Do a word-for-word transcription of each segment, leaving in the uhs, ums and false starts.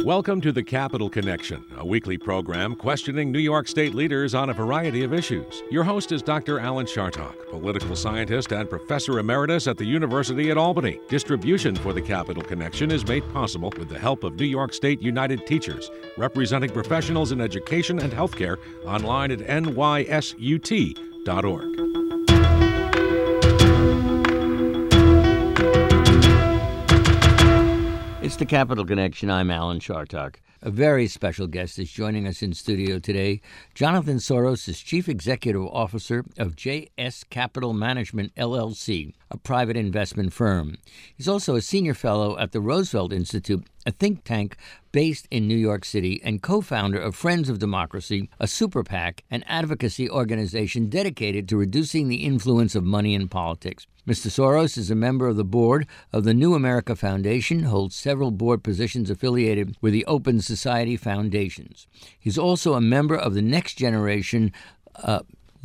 Welcome to the Capital Connection, a weekly program questioning New York State leaders on a variety of issues. Your host is Doctor Alan Chartock, political scientist and professor emeritus at the University at Albany. Distribution for the Capital Connection is made possible with the help of New York State United Teachers, representing professionals in education and healthcare, online at N Y S U T dot org. It's the Capital Connection. I'm Alan Chartock. A very special guest is joining us in studio today. Jonathan Soros is Chief Executive Officer of J S Capital Management, L L C, a private investment firm. He's also a senior fellow at the Roosevelt Institute, a think tank based in New York City, and co-founder of Friends of Democracy, a super PAC, an advocacy organization dedicated to reducing the influence of money in politics. Mister Soros is a member of the board of the New America Foundation, holds several board positions affiliated with the Open Society Foundations. He's also a member of the Next Generation uh,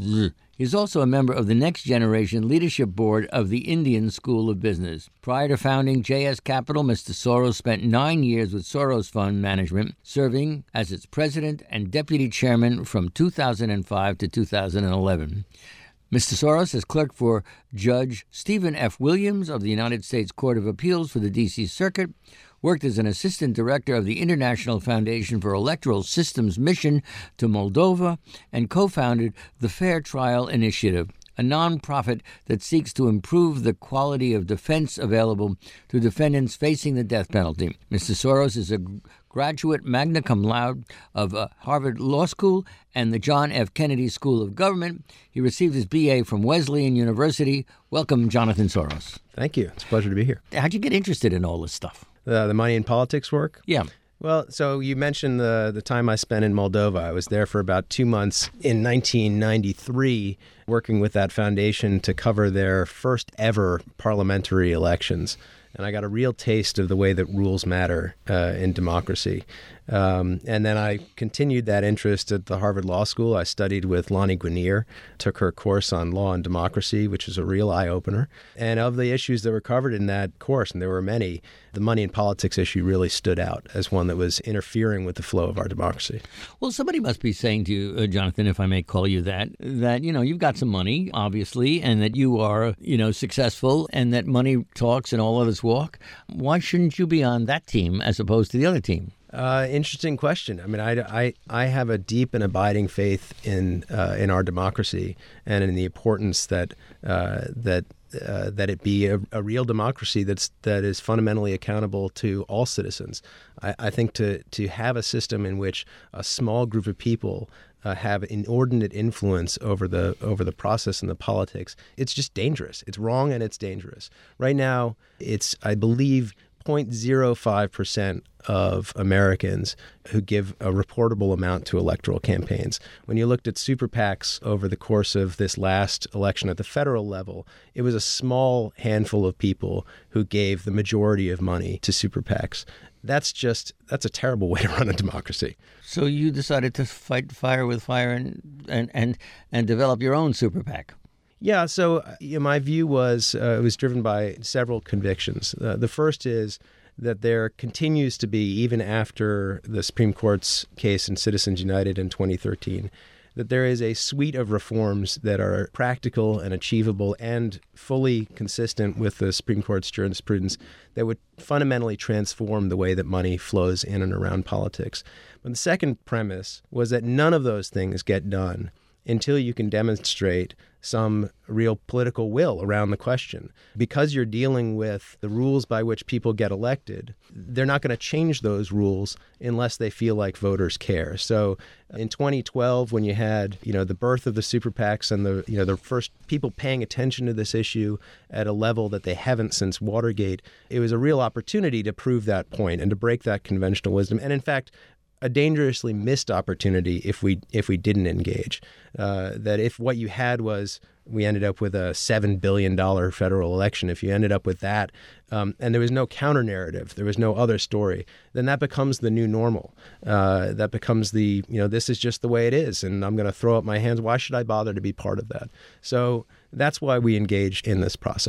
He's also a member of the Next Generation Leadership Board of the Indian School of Business. Prior to founding J S Capital, Mister Soros spent nine years with Soros Fund Management, serving as its president and deputy chairman from two thousand five to two thousand eleven. Mister Soros has clerked for Judge Stephen F. Williams of the United States Court of Appeals for the D C Circuit, worked as an assistant director of the International Foundation for Electoral Systems Mission to Moldova, and co-founded the Fair Trial Initiative, a nonprofit that seeks to improve the quality of defense available to defendants facing the death penalty. Mister Soros is a graduate magna cum laude of uh, Harvard Law School and the John F. Kennedy School of Government. He received his B A from Wesleyan University. Welcome, Jonathan Soros. Thank you. It's a pleasure to be here. How'd you get interested in all this stuff? Uh, the money in politics work? Yeah. Well, so you mentioned the the time I spent in Moldova. I was there for about two months in nineteen ninety-three, working with that foundation to cover their first ever parliamentary elections. And I got a real taste of the way that rules matter uh, in democracy. Um, and then I continued that interest at the Harvard Law School. I studied with Lani Guinier, took her course on law and democracy, which was a real eye-opener. And of the issues that were covered in that course, and there were many, the money in politics issue really stood out as one that was interfering with the flow of our democracy. Well, somebody must be saying to you, uh, Jonathan, if I may call you that, that, you know, you've got some money, obviously, and that you are, you know, successful, and that money talks and all others walk. Why shouldn't you be on that team as opposed to the other team? Uh, interesting question. I mean, I, I, I have a deep and abiding faith in uh, in our democracy and in the importance that uh, that uh, that it be a, a real democracy that's that is fundamentally accountable to all citizens. I, I think to to have a system in which a small group of people uh, have inordinate influence over the over the process and the politics, it's just dangerous. It's wrong and it's dangerous. Right now, it's I believe. zero point zero five percent of Americans who give a reportable amount to electoral campaigns. When you looked at super PACs over the course of this last election at the federal level, it was a small handful of people who gave the majority of money to super PACs. That's just, that's a terrible way to run a democracy. So you decided to fight fire with fire and and, and, and develop your own super PAC. Yeah, so you know, my view was uh, it was driven by several convictions. Uh, the first is that there continues to be, even after the Supreme Court's case in Citizens United in twenty thirteen, that there is a suite of reforms that are practical and achievable and fully consistent with the Supreme Court's jurisprudence that would fundamentally transform the way that money flows in and around politics. But the second premise was that none of those things get done until you can demonstrate some real political will around the question. Because you're dealing with the rules by which people get elected, they're not going to change those rules unless they feel like voters care. So in twenty twelve, when you had, you know, the birth of the super PACs and the, you know, the first people paying attention to this issue at a level that they haven't since Watergate, it was a real opportunity to prove that point and to break that conventional wisdom. And in fact, a dangerously missed opportunity if we if we didn't engage. Uh, that if what you had was we ended up with a seven billion dollars federal election, if you ended up with that um, and there was no counter narrative, there was no other story, then that becomes the new normal. Uh, that becomes the, you know, this is just the way it is and I'm going to throw up my hands. Why should I bother to be part of that? So that's why we engaged in this process.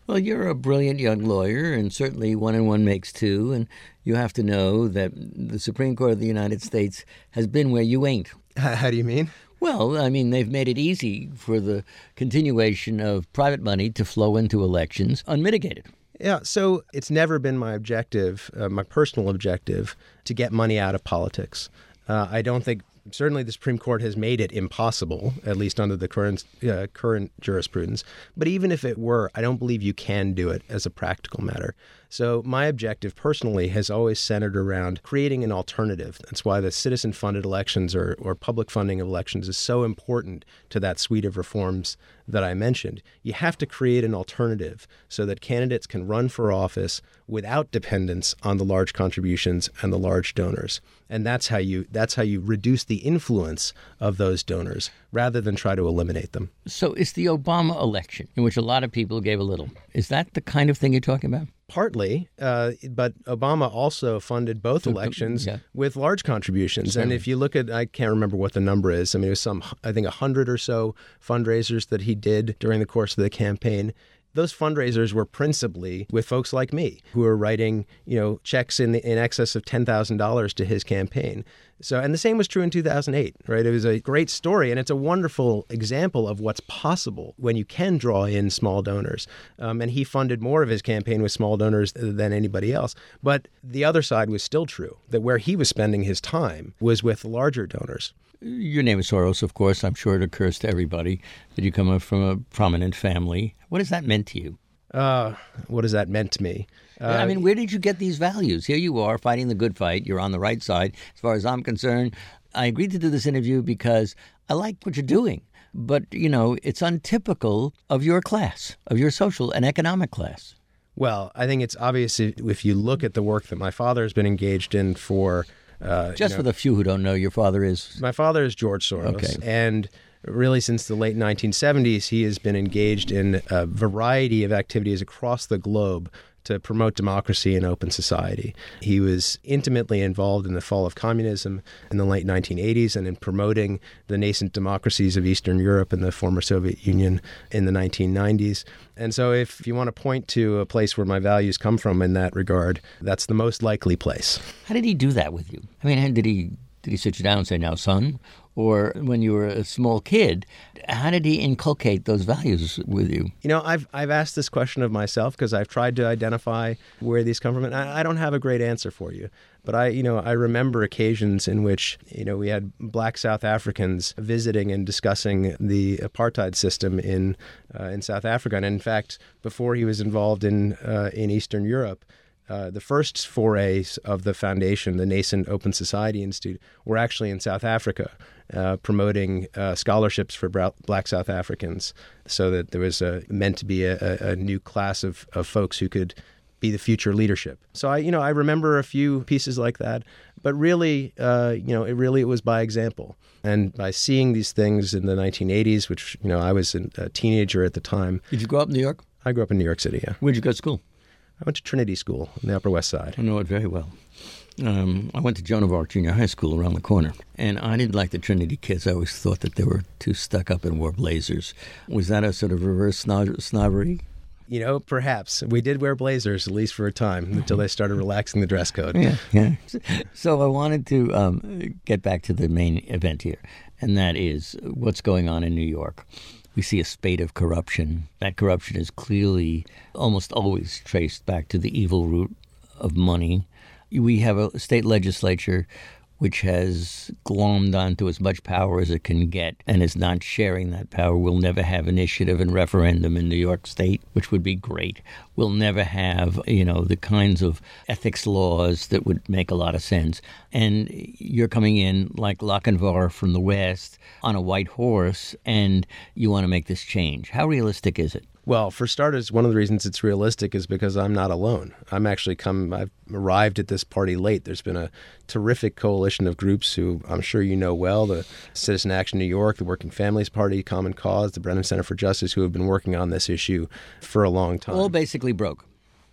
Well, you're a brilliant young lawyer, and certainly one and one makes two, and you have to know that the Supreme Court of the United States has been where you ain't. How do you mean? Well, I mean, they've made it easy for the continuation of private money to flow into elections unmitigated. Yeah, so it's never been my objective, uh, my personal objective, to get money out of politics. Uh, I don't think, certainly the Supreme Court has made it impossible, at least under the current uh, current jurisprudence. But even if it were, I don't believe you can do it as a practical matter. So my objective personally has always centered around creating an alternative. That's why the citizen-funded elections or, or public funding of elections is so important to that suite of reforms that I mentioned. You have to create an alternative so that candidates can run for office without dependence on the large contributions and the large donors. And that's how you that's how you reduce the influence of those donors rather than try to eliminate them. So it's the Obama election, in which a lot of people gave a little. Is that the kind of thing you're talking about? Partly, uh, but Obama also funded both elections yeah. with large contributions. Certainly. And if you look at, I can't remember what the number is. I mean, it was some, I think, a hundred or so fundraisers that he did during the course of the campaign. Those fundraisers were principally with folks like me who were writing, you know, checks in in excess of ten thousand dollars to his campaign. So, and the same was true in two thousand eight, right? It was a great story, and it's a wonderful example of what's possible when you can draw in small donors. Um, and he funded more of his campaign with small donors than anybody else. But the other side was still true, that where he was spending his time was with larger donors. Your name is Soros, of course. I'm sure it occurs to everybody that you come from a prominent family. What has that meant to you? Uh, what has that meant to me? Uh, I mean, where did you get these values? Here you are fighting the good fight. You're on the right side. As far as I'm concerned, I agreed to do this interview because I like what you're doing. But, you know, it's untypical of your class, of your social and economic class. Well, I think it's obvious if, if you look at the work that my father has been engaged in for Uh, Just you know, for the few who don't know, your father is? My father is George Soros. Okay. And really since the late nineteen seventies, he has been engaged in a variety of activities across the globe to promote democracy and open society. He was intimately involved in the fall of communism in the late nineteen eighties and in promoting the nascent democracies of Eastern Europe and the former Soviet Union in the nineteen nineties. And so if you want to point to a place where my values come from in that regard, that's the most likely place. How did he do that with you? I mean, did he did he sit you down and say, now, son? Or when you were a small kid, how did he inculcate those values with you? You know, I've I've asked this question of myself because I've tried to identify where these come from, and I, I don't have a great answer for you. But I, you know, I remember occasions in which, you know, we had black South Africans visiting and discussing the apartheid system in uh, in South Africa. And in fact, before he was involved in uh, in Eastern Europe, Uh, the first forays of the foundation, the nascent Open Society Institute, were actually in South Africa, uh, promoting uh, scholarships for bra- black South Africans so that there was a, meant to be a, a new class of, of folks who could be the future leadership. So I, you know, I remember a few pieces like that, but really, uh, you know, it really it was by example. And by seeing these things in the nineteen eighties, which, you know, I was a teenager at the time. Did you grow up in New York? I grew up in New York City, yeah. Where'd you go to school? I went to Trinity School on the Upper West Side. I know it very well. Um, I went to Joan of Arc Junior High School around the corner, and I didn't like the Trinity kids. I always thought that they were too stuck up and wore blazers. Was that a sort of reverse snob- snobbery? You know, perhaps. We did wear blazers, at least for a time, until they started relaxing the dress code. Yeah, yeah. So I wanted to um, get back to the main event here, and that is what's going on in New York. We see a spate of corruption. That corruption is clearly almost always traced back to the evil root of money. We have a state legislature which has glommed onto as much power as it can get and is not sharing that power. We'll never have initiative and referendum in New York State, which would be great. We'll never have, you know, the kinds of ethics laws that would make a lot of sense. And you're coming in like Lochinvar from the West on a white horse, and you want to make this change. How realistic is it? Well, for starters, one of the reasons it's realistic is because I'm not alone. I'm actually come, I've arrived at this party late. There's been a terrific coalition of groups who I'm sure you know well, the Citizen Action New York, the Working Families Party, Common Cause, the Brennan Center for Justice, who have been working on this issue for a long time. All basically broke.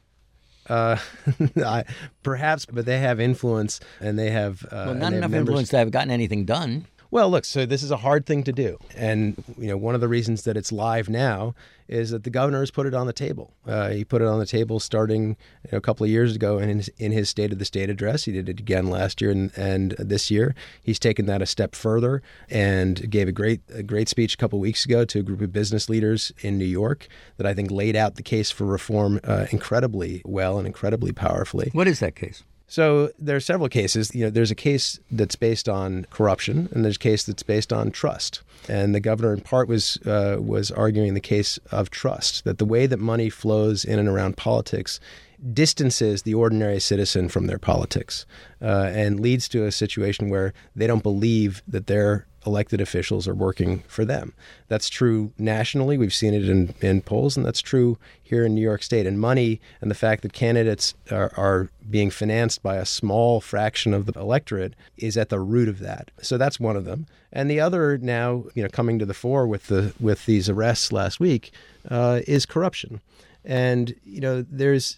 Uh, I, perhaps, but they have influence and they have... Uh, well, not enough influence to have gotten anything done. Well, look, so this is a hard thing to do. And, you know, one of the reasons that it's live now is that the governor has put it on the table. Uh, he put it on the table starting you know, a couple of years ago in his, in his State of the State address. He did it again last year and, and this year. He's taken that a step further and gave a great a great speech a couple of weeks ago to a group of business leaders in New York that I think laid out the case for reform uh, incredibly well and incredibly powerfully. What is that case? So there are several cases. You know, there's a case that's based on corruption, and there's a case that's based on trust. And the governor, in part, was uh, was arguing the case of trust, that the way that money flows in and around politics distances the ordinary citizen from their politics uh, and leads to a situation where they don't believe that their elected officials are working for them. That's true nationally. We've seen it in, in polls, and that's true here in New York State. And money and the fact that candidates are, are being financed by a small fraction of the electorate is at the root of that. So that's one of them. And the other now, you know, coming to the fore with the with these arrests last week uh, is corruption. And, you know, there's,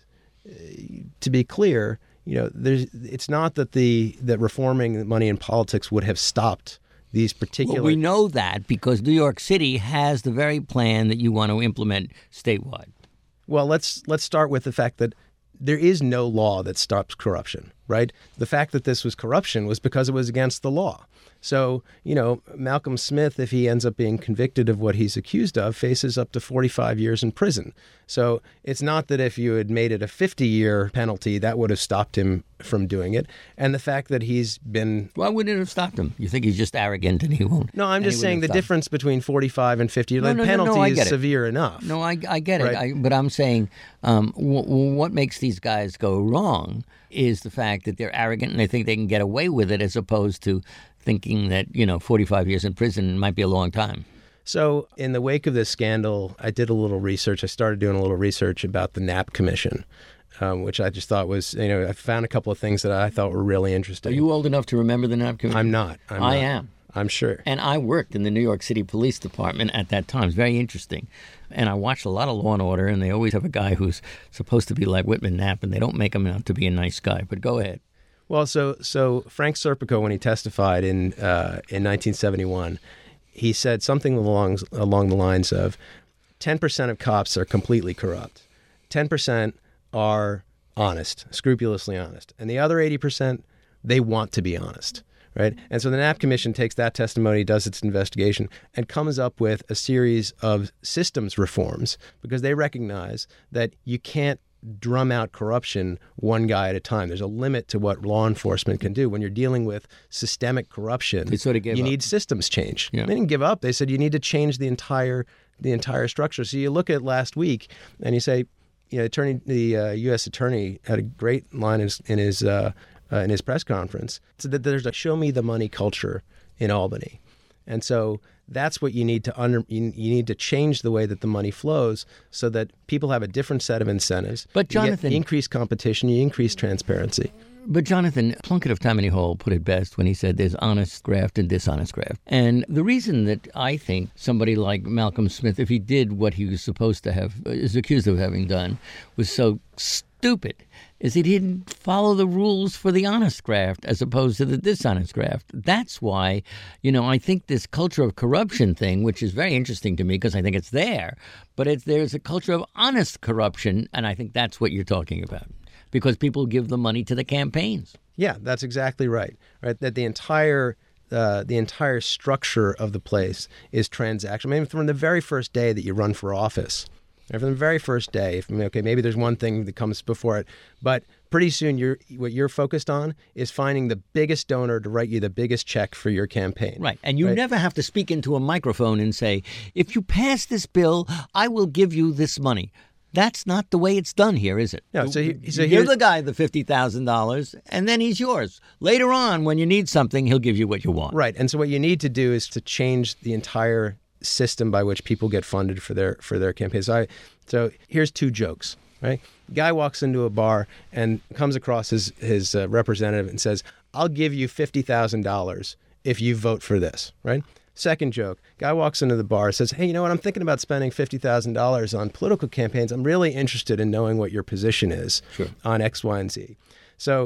to be clear, you know, there's it's not that the that reforming money in politics would have stopped these particular... Well, we know that because New York City has the very plan that you want to implement statewide. Well, let's let's start with the fact that there is no law that stops corruption, right? The fact that this was corruption was because it was against the law. So, you know, Malcolm Smith, if he ends up being convicted of what he's accused of, faces up to forty-five years in prison. So it's not that if you had made it a fifty-year penalty, that would have stopped him from doing it. And the fact that he's been... Why wouldn't it have stopped him? You think he's just arrogant and he won't? No, I'm just saying the difference between forty-five and fifty, no, the no, penalty no, no, I is get it. severe enough. No, I, I get it. Right? I, but I'm saying um, w- w- what makes these guys go wrong is the fact that they're arrogant and they think they can get away with it as opposed to thinking that, you know, forty-five years in prison might be a long time. So in the wake of this scandal, I did a little research. I started doing a little research about the Knapp Commission, um, which I just thought was, you know, I found a couple of things that I thought were really interesting. Are you old enough to remember the Knapp Commission? I'm not. I'm I not. am. I'm sure. And I worked in the New York City Police Department at that time. It's very interesting. And I watched a lot of Law and Order, and they always have a guy who's supposed to be like Whitman Knapp, and they don't make him out to be a nice guy. But go ahead. Well, so so Frank Serpico, when he testified in uh, in nineteen seventy-one, he said something along along the lines of ten percent of cops are completely corrupt, ten percent are honest, scrupulously honest, and the other eighty percent, they want to be honest, right? And so the Knapp Commission takes that testimony, does its investigation, and comes up with a series of systems reforms because they recognize that you can't drum out corruption one guy at a time. There's a limit to what law enforcement can do. When you're dealing with systemic corruption, They sort of gave you up. need systems change. Yeah. They didn't give up. They said you need to change the entire the entire structure. So you look at last week and you say, you know, attorney, the uh, U S attorney had a great line in his in his, uh, uh, in his press conference. So that there's a show me the money culture in Albany. And so that's what you need to under you, you need to change the way that the money flows so that people have a different set of incentives. But You get Jonathan- increased competition, you increase transparency. But Jonathan Plunkett of Tammany Hall put it best when he said there's honest graft and dishonest graft. And the reason that I think somebody like Malcolm Smith, if he did what he was supposed to have, is accused of having done, was so stupid, is he didn't follow the rules for the honest graft as opposed to the dishonest graft. That's why, you know, I think this culture of corruption thing, which is very interesting to me because I think it's there, but it's, there's a culture of honest corruption, and I think that's what you're talking about. Because people give the money to the campaigns. Yeah, that's exactly right. Right, that the entire uh, the entire structure of the place is transactional. I mean, from the very first day that you run for office, right, from the very first day. If, I mean, okay, maybe there's one thing that comes before it, but pretty soon you're what you're focused on is finding the biggest donor to write you the biggest check for your campaign. Right, and you Right? never have to speak into a microphone and say, "If you pass this bill, I will give you this money." That's not the way it's done here, is it? No, so he- so you here- give the guy the fifty thousand dollars, and then he's yours. Later on, when you need something, he'll give you what you want. Right. And so what you need to do is to change the entire system by which people get funded for their for their campaigns. So, I, so here's two jokes, right? Guy walks into a bar and comes across his, his uh, representative and says, I'll give you fifty thousand dollars if you vote for this, right? Second joke, guy walks into the bar, says, hey, you know what, I'm thinking about spending fifty thousand dollars on political campaigns. I'm really interested in knowing what your position is Sure. on X, Y, and Z. So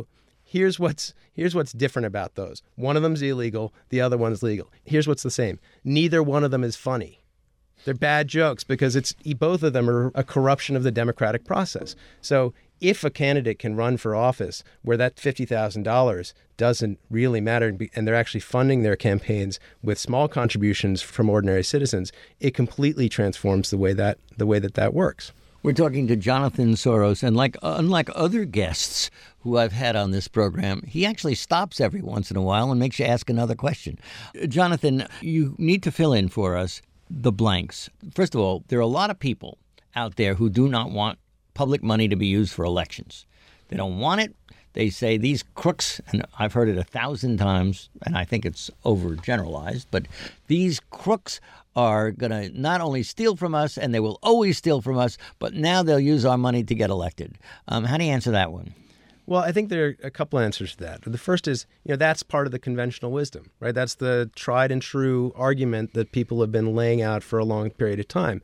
here's what's here's what's different about those. One of them's illegal, the other one's legal. Here's what's the same. Neither one of them is funny. They're bad jokes because it's both of them are a corruption of the democratic process. So if a candidate can run for office where that fifty thousand dollars doesn't really matter and they're actually funding their campaigns with small contributions from ordinary citizens, it completely transforms the way that the way that that works. We're talking to Jonathan Soros, and like unlike other guests who I've had on this program, he actually stops every once in a while and makes you ask another question. Jonathan, you need to fill in for us the blanks. First of all, there are a lot of people out there who do not want public money to be used for elections. They don't want it. They say these crooks, and I've heard it a thousand times, and I think it's overgeneralized, but these crooks are going to not only steal from us, and they will always steal from us, but now they'll use our money to get elected. Um, how do you answer that one? Well, I think there are a couple answers to that. The first is, you know, that's part of the conventional wisdom, right? That's the tried and true argument that people have been laying out for a long period of time.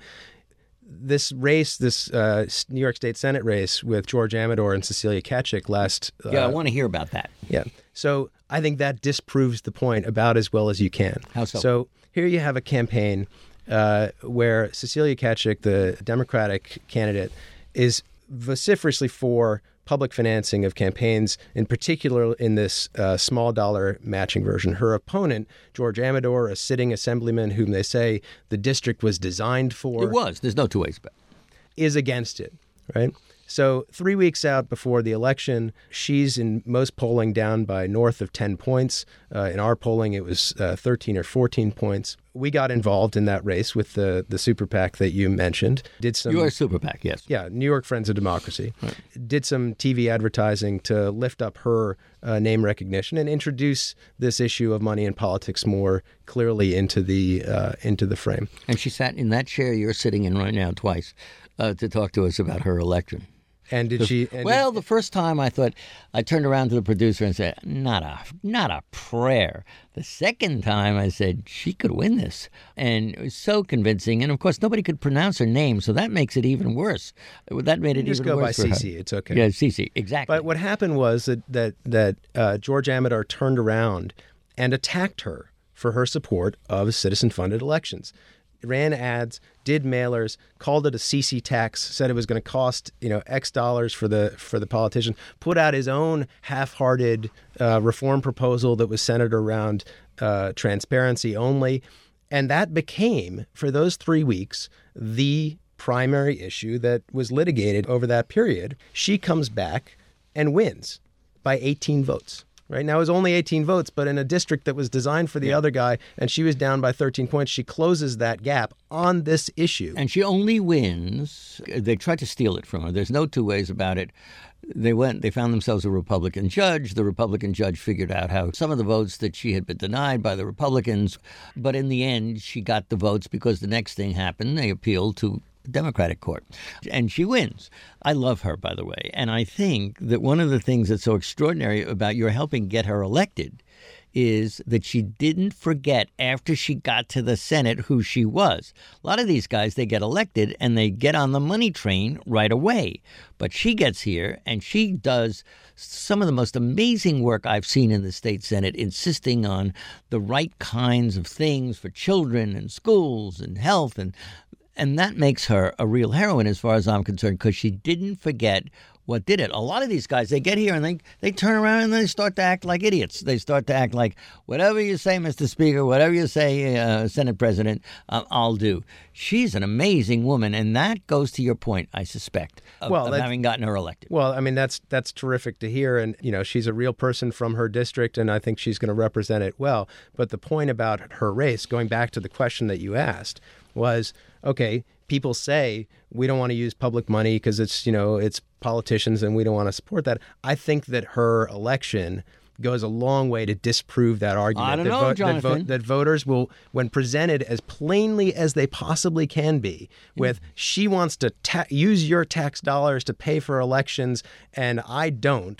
This race, this uh, New York State Senate race with George Amador and Cecilia Kachik last... Uh, yeah, I want to hear about that. Yeah. So I think that disproves the point about as well as you can. How so? So here you have a campaign uh, where Cecilia Kachik, the Democratic candidate, is vociferously for public financing of campaigns, in particular in this uh, small dollar matching version. Her opponent, George Amador, a sitting assemblyman whom they say the district was designed for. It was. There's no two ways about it. Is against it, right? So three weeks out before the election, she's in most polling down by north of ten points. Uh, in our polling, it was uh, thirteen or fourteen points. We got involved in that race with the, the super PAC that you mentioned. Did some, you are a super PAC, yes. Yeah, New York Friends of Democracy. Right. Did some T V advertising to lift up her uh, name recognition and introduce this issue of money in politics more clearly into the uh, into the frame. And she sat in that chair you're sitting in right now twice uh, to talk to us about her election. And did she? And well, did, the first time I thought, I turned around to the producer and said, not a, not a prayer. The second time I said, she could win this. And it was so convincing. And of course, nobody could pronounce her name, so that makes it even worse. That made it just even worse. Just go by for Cece. her. It's okay. Yeah, Cece, exactly. But what happened was that that that uh, George Amador turned around and attacked her for her support of citizen-funded elections. Ran ads, did mailers, called it a C C tax, said it was going to cost, you know, X dollars for the for the politician, put out his own half-hearted uh, reform proposal that was centered around uh, transparency only. And that became, for those three weeks, the primary issue that was litigated over that period. She comes back and wins by eighteen votes. Right now, it was only eighteen votes, but in a district that was designed for the yeah. other guy, and she was down by thirteen points, she closes that gap on this issue. And she only wins. They tried to steal it from her. There's no two ways about it. They went. They found themselves a Republican judge. The Republican judge figured out how some of the votes that she had been denied by the Republicans, but in the end, she got the votes because the next thing happened. They appealed to Democratic court, and she wins. I love her, by the way, and I think that one of the things that's so extraordinary about your helping get her elected is that she didn't forget after she got to the Senate who she was. A lot of these guys, they get elected and they get on the money train right away. But she gets here and she does some of the most amazing work I've seen in the state Senate, insisting on the right kinds of things for children and schools and health, and And that makes her a real heroine as far as I'm concerned, because she didn't forget what did it. A lot of these guys, they get here and they, they turn around and they start to act like idiots. They start to act like, whatever you say, Mister Speaker, whatever you say, uh, Senate President, uh, I'll do. She's an amazing woman, and that goes to your point, I suspect, of, well, of having gotten her elected. Well, I mean, that's that's terrific to hear. And, you know, she's a real person from her district, and I think she's going to represent it well. But the point about her race, going back to the question that you asked, was, okay, people say we don't want to use public money because it's, you know, it's politicians and we don't want to support that. I think that her election goes a long way to disprove that argument. I don't that know, vo- Jonathan. That, vo- that voters will, when presented as plainly as they possibly can be, with she wants to ta- use your tax dollars to pay for elections and I don't,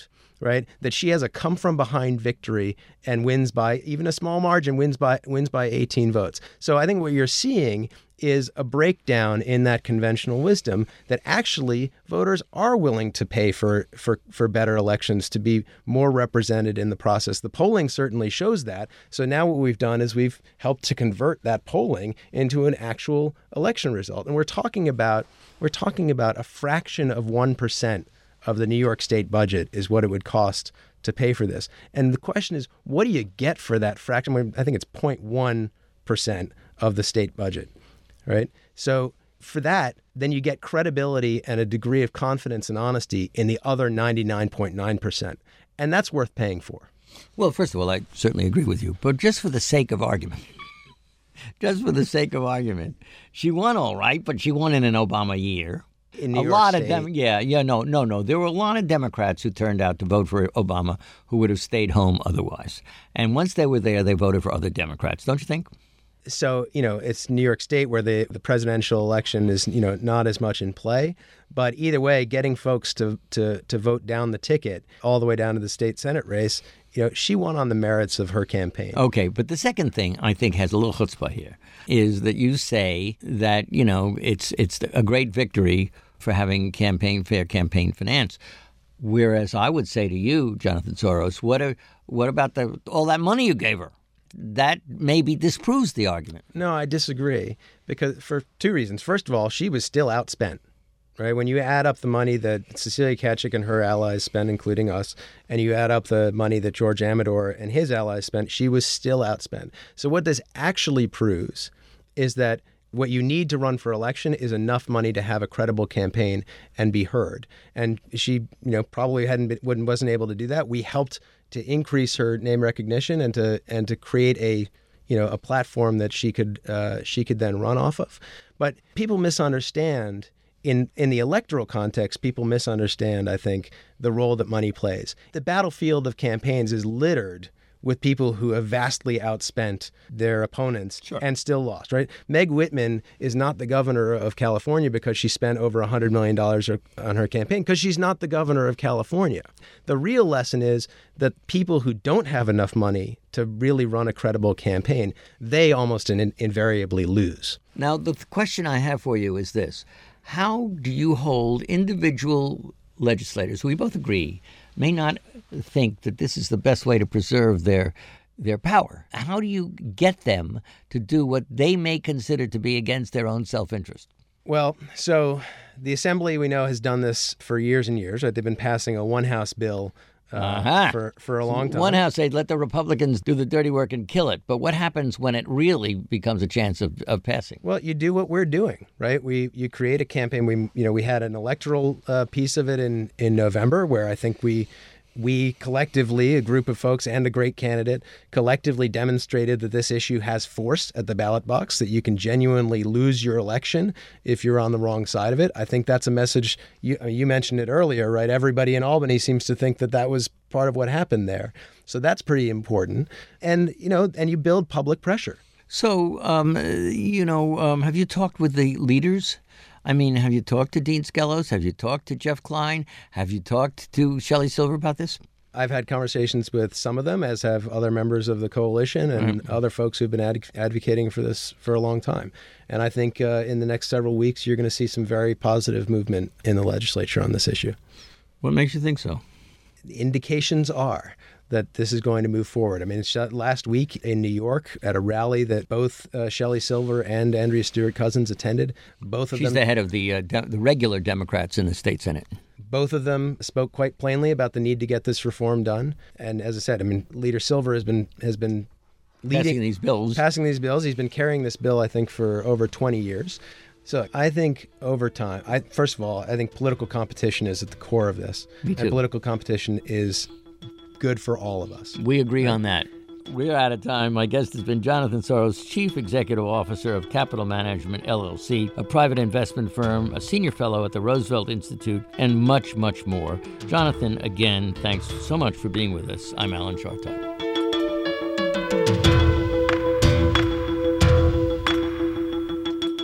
right? That she has a come-from-behind victory and wins by, even a small margin, wins by wins by eighteen votes. So I think what you're seeing is a breakdown in that conventional wisdom that actually voters are willing to pay for, for, for better elections, to be more represented in the process. The polling certainly shows that. So now what we've done is we've helped to convert that polling into an actual election result. And we're talking about we're talking about a fraction of one percent of the New York State budget is what it would cost to pay for this. And the question is, what do you get for that fraction? I think it's zero point one percent of the state budget. Right. So for that, then you get credibility and a degree of confidence and honesty in the other ninety-nine point nine percent. And that's worth paying for. Well, first of all, I certainly agree with you. But just for the sake of argument, just for the sake of argument, she won all right, but she won in an Obama year. In New a York lot State. of them, yeah, yeah, no, no, no. There were a lot of Democrats who turned out to vote for Obama who would have stayed home otherwise. And once they were there, they voted for other Democrats, don't you think? So, you know, it's New York State where the, the presidential election is, you know, not as much in play. But either way, getting folks to, to, to vote down the ticket all the way down to the state Senate race, you know, she won on the merits of her campaign. Okay, but the second thing I think has a little chutzpah here is that you say that, you know, it's it's a great victory for having campaign fair campaign finance. Whereas I would say to you, Jonathan Soros, what are, what about the all that money you gave her? That maybe disproves the argument. No, I disagree, because for two reasons. First of all, she was still outspent, right? When you add up the money that Cecilia Kachik and her allies spent, including us, and you add up the money that George Amador and his allies spent, she was still outspent. So what this actually proves is that what you need to run for election is enough money to have a credible campaign and be heard. And she, you know, probably hadn't been, wouldn't, wasn't able to do that. We helped to increase her name recognition and to and to create a, you know, a platform that she could uh, she could then run off of. But people misunderstand in in the electoral context. People misunderstand, I think, the role that money plays. The battlefield of campaigns is littered with people who have vastly outspent their opponents Sure. and still lost, right? Meg Whitman is not the governor of California because she spent over one hundred million dollars on her campaign, because she's not the governor of California. The real lesson is that people who don't have enough money to really run a credible campaign, they almost in, invariably lose. Now, the question I have for you is this. How do you hold individual legislators, who we both agree may not think that this is the best way to preserve their their power? How do you get them to do what they may consider to be against their own self-interest? Well, so the Assembly, we know, has done this for years and years. Right? They've been passing a one-house bill uh, uh-huh. for, for a long time. One house, they'd let the Republicans do the dirty work and kill it. But what happens when it really becomes a chance of, of passing? Well, you do what we're doing, right? We you create a campaign. We you know we had an electoral uh, piece of it in, in November where I think we we collectively, a group of folks and a great candidate, collectively demonstrated that this issue has force at the ballot box, that you can genuinely lose your election if you're on the wrong side of it. I think that's a message. You, you mentioned it earlier, right? Everybody in Albany seems to think that that was part of what happened there. So that's pretty important. And, you know, and you build public pressure. So, um, you know, um, have you talked with the leaders? I mean, have you talked to Dean Skelos? Have you talked to Jeff Klein? Have you talked to Shelley Silver about this? I've had conversations with some of them, as have other members of the coalition and mm-hmm. other folks who've been ad- advocating for this for a long time. And I think uh, in the next several weeks, you're going to see some very positive movement in the legislature on this issue. What makes you think so? The indications are that this is going to move forward. I mean, last week in New York at a rally that both uh, Shelley Silver and Andrea Stewart-Cousins attended, both of She's them... She's the head of the, uh, de- the regular Democrats in the state Senate. Both of them spoke quite plainly about the need to get this reform done. And as I said, I mean, Leader Silver has been has been leading passing these bills. Passing these bills. He's been carrying this bill, I think, for over twenty years. So I think over time, I first of all, I think political competition is at the core of this. Me too. And political competition is good for all of us. We agree on that. We're out of time. My guest has been Jonathan Soros, Chief Executive Officer of Capital Management, L L C, a private investment firm, a senior fellow at the Roosevelt Institute, and much, much more. Jonathan, again, thanks so much for being with us. I'm Alan Chartock.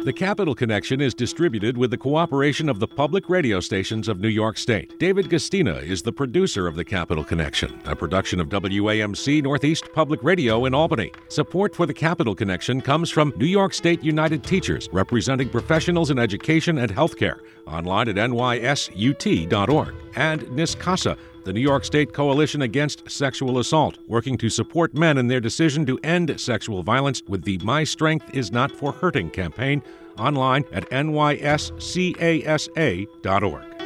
The Capital Connection is distributed with the cooperation of the public radio stations of New York State. David Gastina is the producer of The Capital Connection, a production of W A M C Northeast Public Radio in Albany. Support for The Capital Connection comes from New York State United Teachers, representing professionals in education and healthcare, online at N Y S U T dot org, and NISCASA, the New York State Coalition Against Sexual Assault, working to support men in their decision to end sexual violence with the My Strength Is Not for Hurting campaign, online at N Y S C A S A dot org.